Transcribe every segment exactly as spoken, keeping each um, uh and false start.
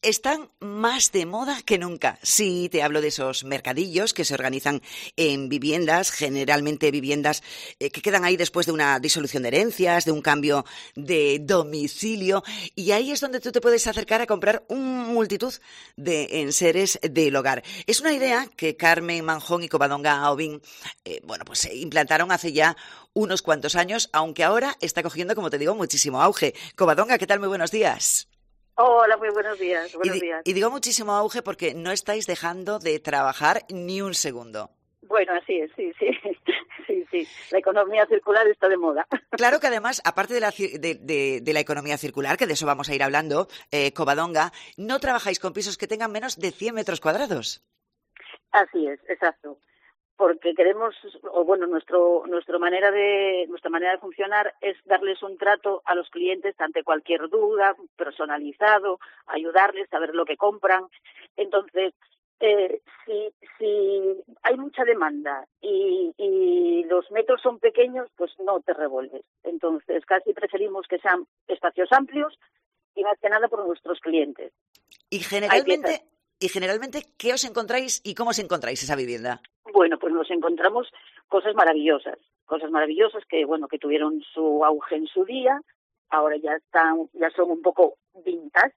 están más de moda que nunca. Sí, te hablo de esos mercadillos que se organizan en viviendas, generalmente viviendas eh, que quedan ahí después de una disolución de herencias, de un cambio de domicilio, y ahí es donde tú te puedes acercar a comprar una multitud de enseres del hogar. Es una idea que Carmen Manjón y Covadonga Aubin, eh, bueno, pues se implantaron hace ya unos cuantos años, aunque ahora está cogiendo, como te digo, muchísimo auge. Covadonga, ¿qué tal? Muy buenos días. Hola, muy buenos días. Buenos y, días. Y digo muchísimo auge porque no estáis dejando de trabajar ni un segundo. Bueno, así es, sí, sí, sí, sí. La economía circular está de moda. Claro que además, aparte de la, de, de, de la economía circular, que de eso vamos a ir hablando, eh, Covadonga, no trabajáis con pisos que tengan menos de cien metros cuadrados. Así es, exacto. Porque queremos, o bueno, nuestro, nuestra manera de, nuestra manera de funcionar es darles un trato a los clientes ante cualquier duda, personalizado, ayudarles a ver lo que compran. Entonces, eh, si, si hay mucha demanda y, y los metros son pequeños, pues no te revuelves. Entonces, casi preferimos que sean espacios amplios y más que nada por nuestros clientes. Y generalmente, y generalmente, ¿qué os encontráis y cómo os encontráis esa vivienda? Bueno, pues nos encontramos cosas maravillosas, cosas maravillosas que, bueno, que tuvieron su auge en su día, ahora ya están, ya son un poco vintage,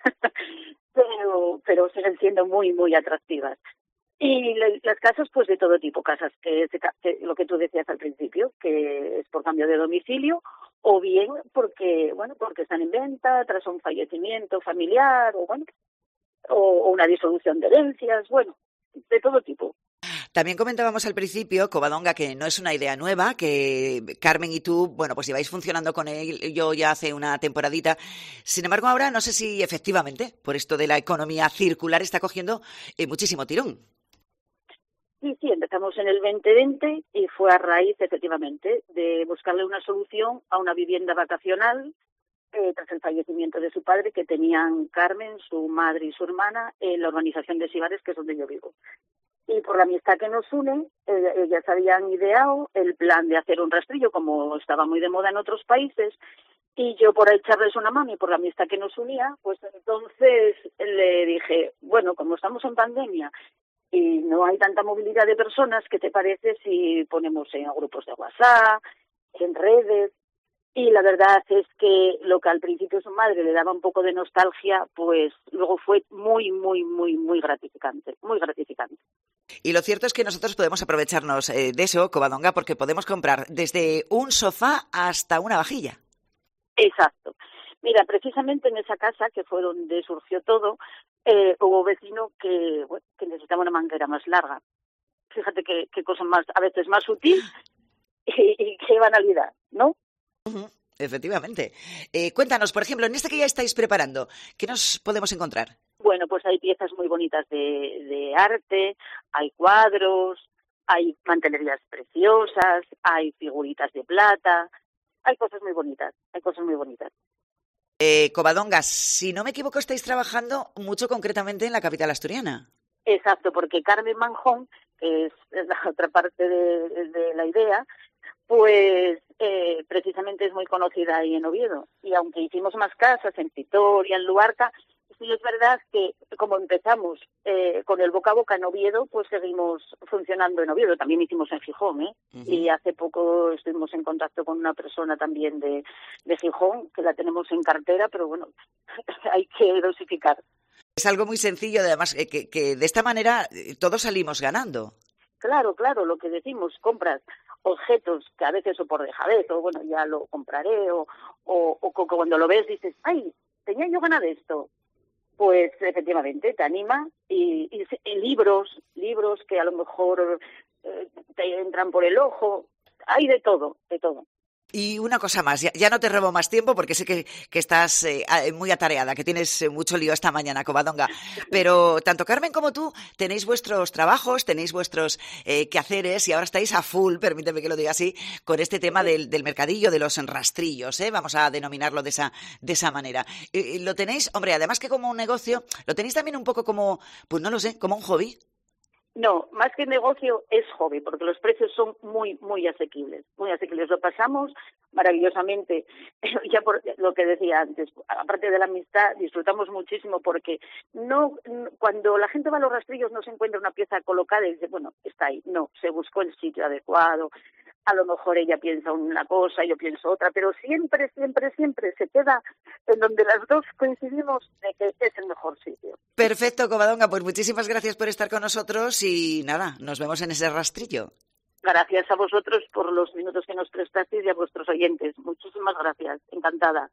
pero, pero siguen siendo muy, muy atractivas. Y le, las casas, pues de todo tipo, casas que, que lo que tú decías al principio, que es por cambio de domicilio, o bien porque, bueno, porque están en venta tras un fallecimiento familiar, o bueno, o, o una disolución de herencias, bueno, de todo tipo. También comentábamos al principio, Covadonga, que no es una idea nueva, que Carmen y tú, bueno, pues lleváis funcionando con él yo ya hace una temporadita. Sin embargo, ahora no sé si efectivamente, por esto de la economía circular, está cogiendo eh, muchísimo tirón. Sí, sí, empezamos en el veinte veinte y fue a raíz, efectivamente, de buscarle una solución a una vivienda vacacional eh, tras el fallecimiento de su padre, que tenían Carmen, su madre y su hermana en la urbanización de Sibares, que es donde yo vivo. Y por la amistad que nos une, eh, ellas habían ideado el plan de hacer un rastrillo, como estaba muy de moda en otros países, y yo por echarles una mano y por la amistad que nos unía, pues entonces le dije, bueno, como estamos en pandemia y no hay tanta movilidad de personas, ¿qué te parece si ponemos en grupos de WhatsApp, en redes? Y la verdad es que lo que al principio su madre le daba un poco de nostalgia, pues luego fue muy, muy, muy, muy gratificante, muy gratificante. Y lo cierto es que nosotros podemos aprovecharnos eh, de eso, Covadonga, porque podemos comprar desde un sofá hasta una vajilla. Exacto. Mira, precisamente en esa casa, que fue donde surgió todo, eh, hubo vecino que, bueno, que necesitaba una manguera más larga. Fíjate qué, qué cosa más, a veces más sutil y, y qué banalidad, ¿no? Uh-huh. Efectivamente. Eh, cuéntanos, por ejemplo, en este que ya estáis preparando, ¿qué nos podemos encontrar? Bueno, pues hay piezas muy bonitas de, de arte, hay cuadros, hay mantelerías preciosas, hay figuritas de plata, hay cosas muy bonitas, hay cosas muy bonitas. Eh, Covadonga, si no me equivoco, estáis trabajando mucho concretamente en la capital asturiana. Exacto, porque Carmen Manjón, que es la otra parte de, de la idea, pues eh, precisamente es muy conocida ahí en Oviedo. Y aunque hicimos más casas en Vitoria, en Luarca, sí es verdad que como empezamos eh, con el boca a boca en Oviedo, pues seguimos funcionando en Oviedo. También hicimos en Gijón, ¿eh? Uh-huh. Y hace poco estuvimos en contacto con una persona también de, de Gijón, que la tenemos en cartera, pero bueno, hay que dosificar. Es algo muy sencillo, además, que, que, que de esta manera todos salimos ganando. Claro, claro, lo que decimos, compras objetos que a veces o por dejadez, o bueno, ya lo compraré, o, o, o cuando lo ves dices, ay, tenía yo ganas de esto. Pues efectivamente te anima y, y, y libros, libros que a lo mejor eh, te entran por el ojo, hay de todo, de todo. Y una cosa más, ya, ya no te robo más tiempo porque sé que, que estás eh, muy atareada, que tienes mucho lío esta mañana, Covadonga, pero tanto Carmen como tú tenéis vuestros trabajos, tenéis vuestros eh, quehaceres y ahora estáis a full, permíteme que lo diga así, con este tema del, del mercadillo, de los rastrillos, ¿eh? Vamos a denominarlo de esa, de esa manera. Y, y lo tenéis, hombre, además que como un negocio, lo tenéis también un poco como, pues no lo sé, como un hobby. No, más que negocio es hobby, porque los precios son muy, muy asequibles, muy asequibles. Lo pasamos maravillosamente, ya por lo que decía antes, aparte de la amistad, disfrutamos muchísimo porque no, cuando la gente va a los rastrillos no se encuentra una pieza colocada y dice, bueno, está ahí. No, se buscó el sitio adecuado, a lo mejor ella piensa una cosa, yo pienso otra, pero siempre, siempre, siempre se queda en donde las dos coincidimos de que es el mejor sitio. Perfecto, Covadonga, pues muchísimas gracias por estar con nosotros y nada, nos vemos en ese rastrillo. Gracias a vosotros por los minutos que nos prestasteis y a vuestros oyentes. Muchísimas gracias, encantada.